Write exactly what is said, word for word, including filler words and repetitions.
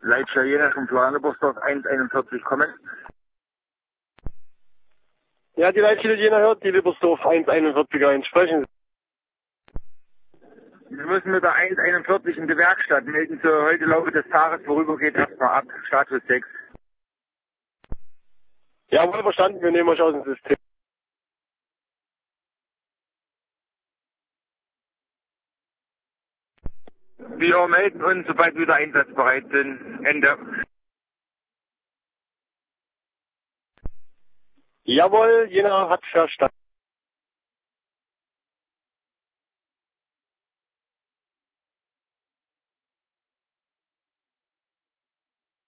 Leitstelle Jena vom Floriangeburgsdorf eins einundvierzig kommen. Ja, die Leitstelle Jena hört, die Liebersdorf eins einundvierzig eins. Sprechen Sie. Wir müssen mit der eins einundvierzig in die Werkstatt melden zur heute Laufe des Tages vorübergeht erstmal ab. Status sechs. Jawohl, verstanden, wir nehmen euch aus dem System. Wir melden uns, sobald wir wieder einsatzbereit sind. Ende. Jawohl, Jena hat verstanden.